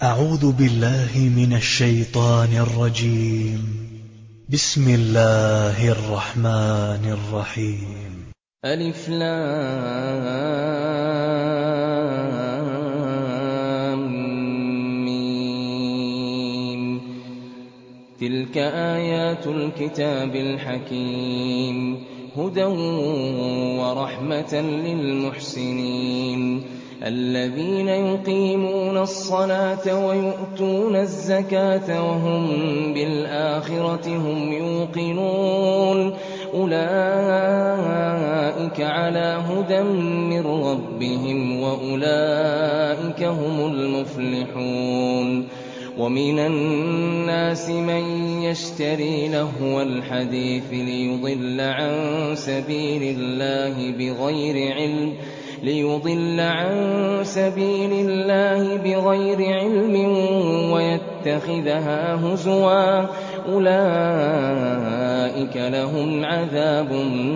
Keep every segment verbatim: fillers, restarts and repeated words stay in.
أعوذ بالله من الشيطان الرجيم. بسم الله الرحمن الرحيم. ألف لام ميم. تلك آيات الكتاب الحكيم هدى ورحمة للمحسنين الذين يقيمون الصلاة ويؤتون الزكاة وهم بالآخرة هم يوقنون أولئك على هدى من ربهم وأولئك هم المفلحون. ومن الناس من يشتري لهو الحديث ليضل عن سبيل الله بغير علم ليضل عن سبيل الله بغير علم ويتخذها هزوا أولئك لهم عذاب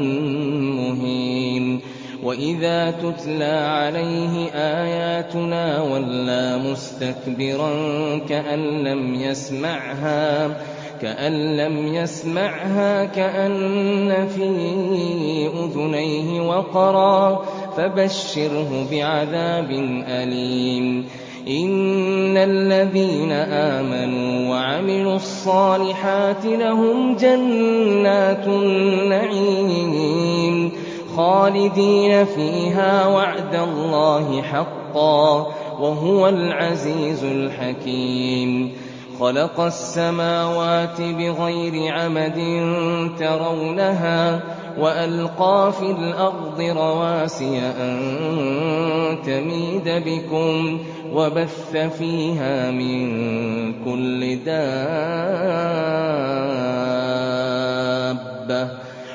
مهين. وإذا تتلى عليه آياتنا ولى مستكبرا كأن لم يسمعها كأن لم يسمعها كأن في أذنيه وقرا فبشره بعذاب أليم. إن الذين آمنوا وعملوا الصالحات لهم جنات النعيم خالدين فيها وعد الله حقا وهو العزيز الحكيم. خلق السماوات بغير عمد ترونها وألقى في الأرض رواسي أن تميد بكم وبث فيها من كل دابة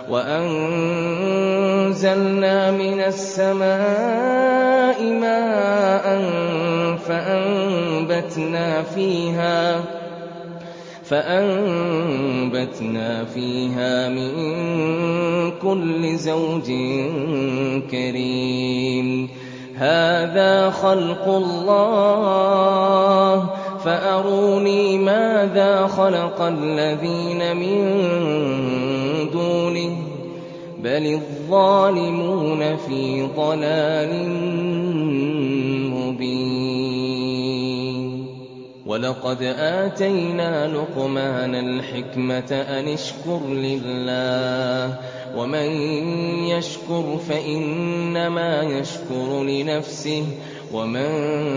وأنزلنا من السماء ماء فأنبتنا فيها فأنبتنا فيها من كل زوج كريم. هذا خلق الله فأروني ماذا خلق الذين من دونه بل الظالمون في ضلال مبين. ولقد آتينا لقمان الحكمة أن اشكر لله ومن يشكر فإنما يشكر لنفسه ومن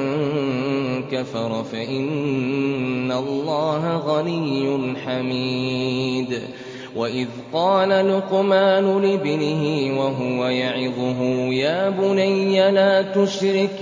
كفر فإن الله غني حميد. وإذ قال لقمان لابنه وهو يعظه يا بني لا تشرك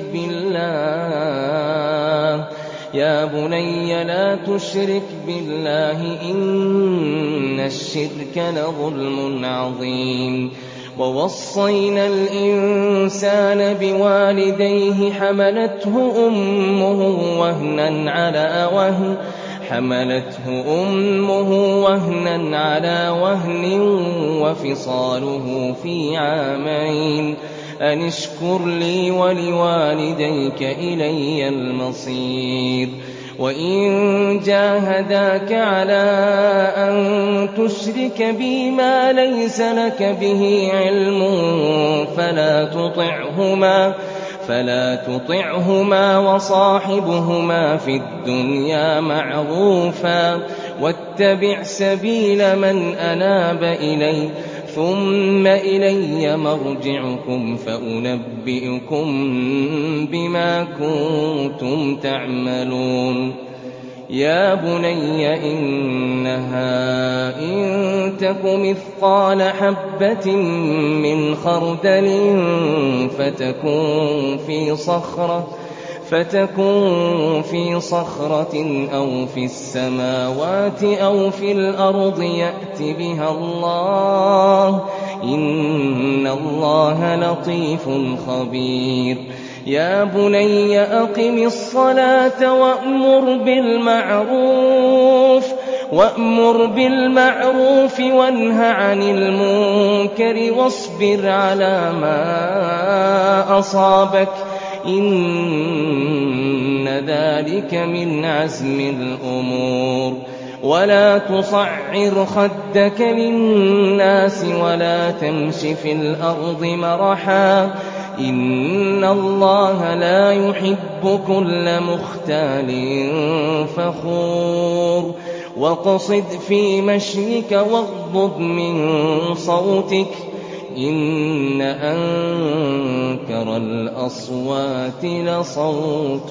بالله يا بني لا تشرك بالله إن الشرك لظلم عظيم. ووصينا الإنسان بوالديه حملته أمه وهنا على وهن حملته أمه وهنا على وهن وفصاله في عامين أن اشكر لي ولوالديك إلي المصير. وإن جاهداك على أن تشرك بي ما ليس لك به علم فلا تطعهما فلا تطعهما وصاحبهما في الدنيا معروفا واتبع سبيل من أناب إلي ثم إلي مرجعكم فأنبئكم بما كنتم تعملون. يا بني إنها إن تك مثقال حبة من خردل فتكن في صخرة فتكون في صخرة أو في السماوات أو في الأرض يأت بها الله إن الله لطيف خبير. يا بني أقم الصلاة وأمر بالمعروف وأمر بالمعروف وانه عن المنكر واصبر على ما أصابك إن إِنَّ ذَلِكَ مِنْ عَزْمِ الْأُمُورِ وَلَا تُصَعِّرْ خَدَّكَ لِلنَّاسِ وَلَا تَمْشِ فِي الْأَرْضِ مَرَحًا ۖ إِنَّ اللَّهَ لَا يُحِبُّ كُلَّ مُخْتَالٍ فَخُورٍ وَاقْصِدْ فِي مَشْيِكَ وَاغْضُضْ مِن صَوْتِكَ ۚ إِنَّ أَنكَرَ الْأَصْوَاتِ لَصَوْتُ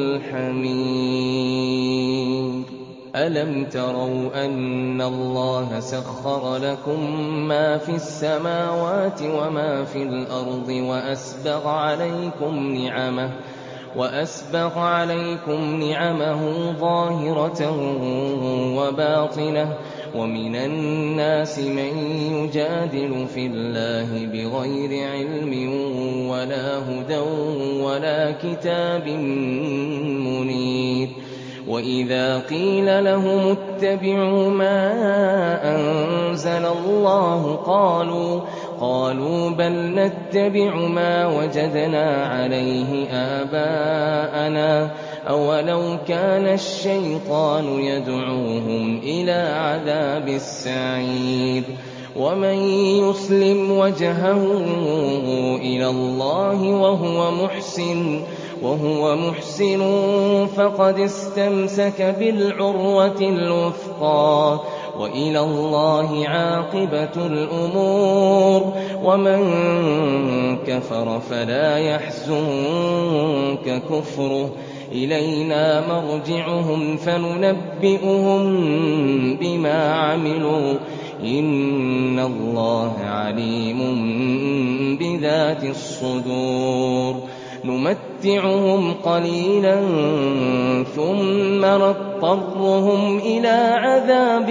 الْحَمِيرِ أَلَمْ تَرَوْا أَنَّ اللَّهَ سَخَّرَ لَكُم مَّا فِي السَّمَاوَاتِ وَمَا فِي الْأَرْضِ وَأَسْبَغَ عَلَيْكُمْ نِعَمَهُ وَأَسْبَغَ عَلَيْكُمْ نِعَمَهُ ظَاهِرَةً وَبَاطِنَةً ۗ وَمِنَ النَّاسِ مَن يُجَادِلُ فِي اللَّهِ بِغَيْرِ عِلْمٍ وَلَا هُدًى وَلَا كِتَابٍ مُّنِيرٍ وَإِذَا قِيلَ لَهُمُ اتَّبِعُوا مَا أَنزَلَ اللَّهُ قَالُوا قالوا بَلْ نَتَّبِعُ مَا وَجَدْنَا عَلَيْهِ آبَاءَنَا ۚ أَوَلَوْ كَانَ الشَّيْطَانُ يَدْعُوهُمْ إِلَىٰ عَذَابِ السَّعِيرِ وَمَن يُسْلِمْ وَجْهَهُ إِلَى اللَّهِ وَهُوَ مُحْسِنٌ وهو محسن فقد استمسك بالعروة الوثقى وإلى الله عاقبة الأمور ومن كفر فلا يحزنك كفره إلينا مرجعهم فننبئهم بما عملوا إن الله عليم بذات الصدور نمتعهم قليلا ثم نضطرهم إلى عذاب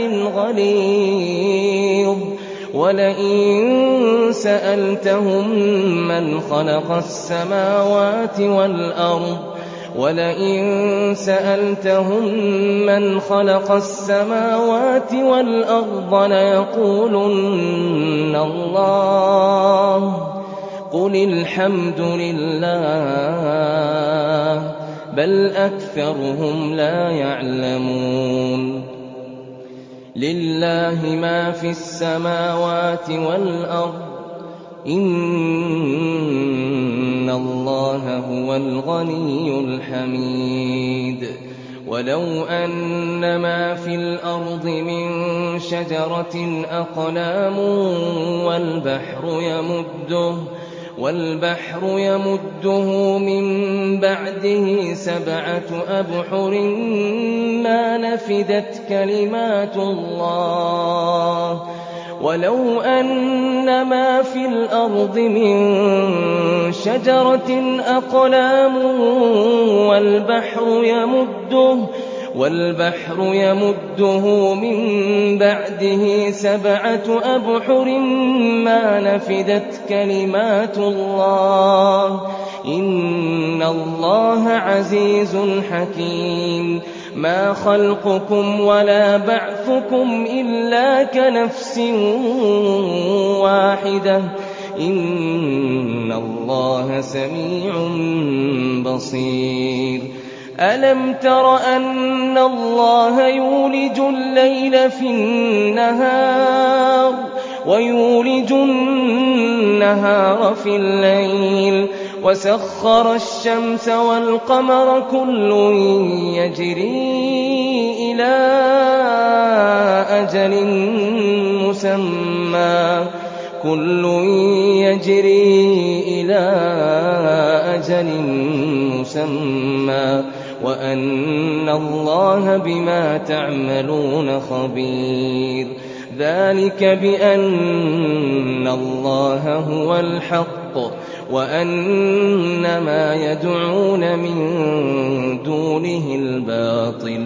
غليظ ولئن سألتهم من خلق السماوات والأرض ولئن سألتهم من خلق السماوات والأرض ليقولن الله قل الحمد لله بل أكثرهم لا يعلمون لله ما في السماوات والأرض إن الله هو الغني الحميد ولو أن ما في الأرض من شجرة أقلام والبحر يمده والبحر يمده من بعده سبعة أبحر ما نفدت كلمات الله ولو أن ما في الأرض من شجرة أقلام والبحر يمده والبحر يمده من بعده سبعة أبحر ما نفدت كلمات الله إن الله عزيز حكيم ما خلقكم ولا بعثكم إلا كنفس واحدة إن الله سميع بصير ألم تر أن الله يولج الليل في النهار ويولج النهار في الليل وسخر الشمس والقمر كل يجري إلى أجل مسمى كل يجري إلى أجل مسمى وأن الله بما تعملون خبير ذلك بأن الله هو الحق وأن ما يدعون من دونه الباطل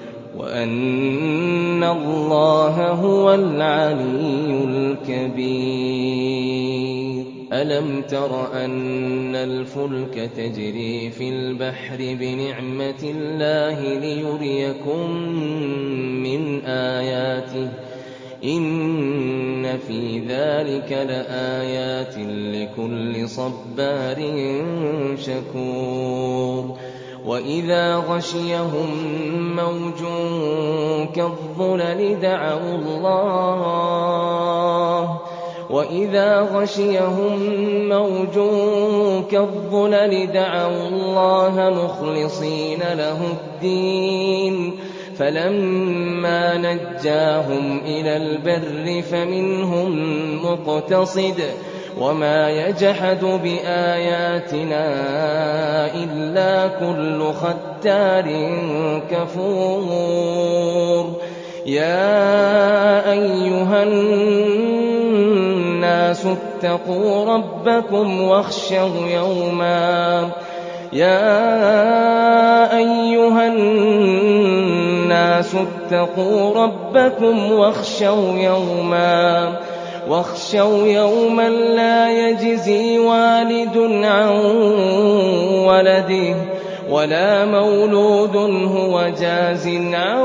وأن الله هو العلي الكبير ألم تر أن الفلك تجري في البحر بنعمة الله ليريكم من آياته إن في ذلك لآيات لكل صبار شكور وَإِذَا غَشِيَهُم مَّوْجٌ كَالظُّلَلِ دَعَوُا اللَّهَ وَإِذَا غَشِيَهُم مَّوْجٌ كَالظُّلَلِ دَعَوُا اللَّهَ مُخْلِصِينَ لَهُ الدِّينَ فَلَمَّا نَجَّاهُمْ إِلَى الْبَرِّ فَمِنْهُم مُّقْتَصِدٌ وَمَا يَجْحَدُ بِآيَاتِنَا إِلَّا كُلُّ خَتَّارٍ كَفُورٍ يَا أَيُّهَا النَّاسُ اتَّقُوا رَبَّكُمْ وَاخْشَوْا يَوْمًا يَا أَيُّهَا النَّاسُ اتَّقُوا رَبَّكُمْ وَاخْشَوْا يَوْمًا واخشوا يوما لا يجزي والد عن ولده ولا مولود هو جاز عن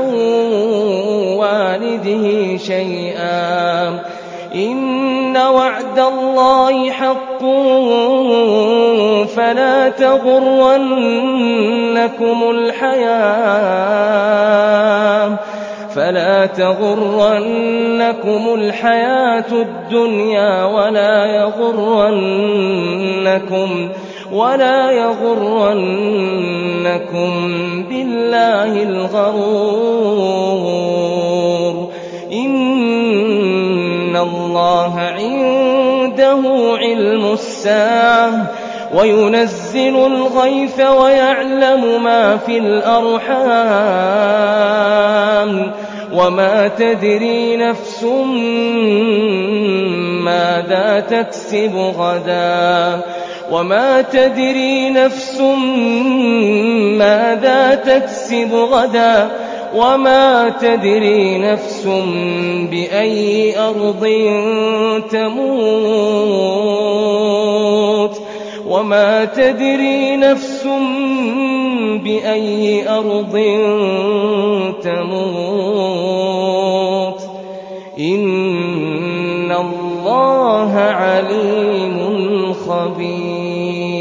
والده شيئا إن وعد الله حق فلا تغرنكم الحياة فلا تغرنكم الحياة الدنيا ولا يغرنكم ولا يغرنكم بالله الغرور إن الله عنده علم الساعة وينزل الغيث ويعلم ما في الأرحام وما تدري نفس ماذا تكسب غدا وما تدري نفس ماذا تكسب غدا وما تدري نفس بأي أرض تموت وما تدري نفس بأي أرض تموت إن الله عليم خبير